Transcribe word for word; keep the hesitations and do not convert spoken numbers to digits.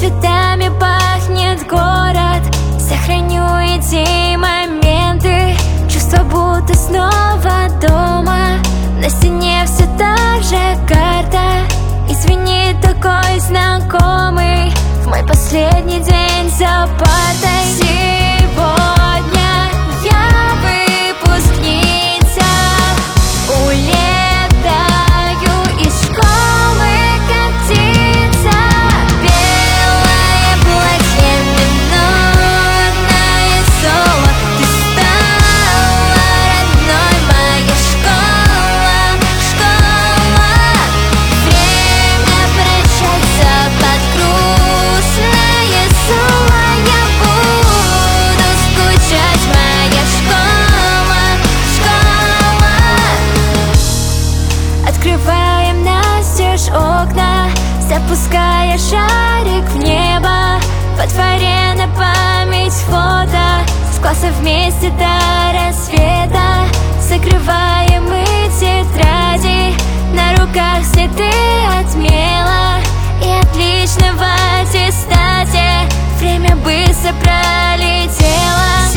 цветами пахнет город. Сохраню эти моменты, чувство будто снова дома. На стене все та же карта, и звенит такой знакомый в мой последний день за партой. Сегодня я выпускница, улетаю из школы как птица. Белое платье, минутное соло, ты стала родной, моя школа, школа. Время прощаться под грустное соло, я буду скучать, моя школа, школа. Открываем настежь окна, запуская шарик в небо. Во дворе на память фото с класса вместе до рассвета. Закрываем мы тетради, на руках цветы отмела. И отлично в аттестате время быстро пролетело.